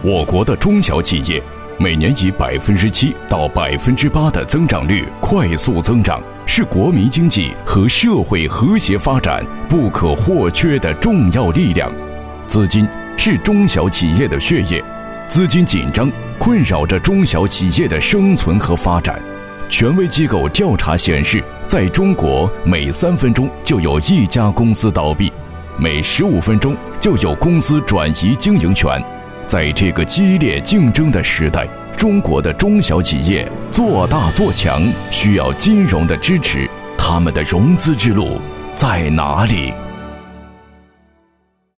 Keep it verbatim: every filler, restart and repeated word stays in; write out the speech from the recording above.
我国的中小企业每年以百分之七到百分之八的增长率快速增长，是国民经济和社会和谐发展不可或缺的重要力量。资金是中小企业的血液，资金紧张困扰着中小企业的生存和发展。权威机构调查显示，在中国每三分钟就有一家公司倒闭，每十五分钟就有公司转移经营权。在这个激烈竞争的时代，中国的中小企业做大做强需要金融的支持，他们的融资之路在哪里？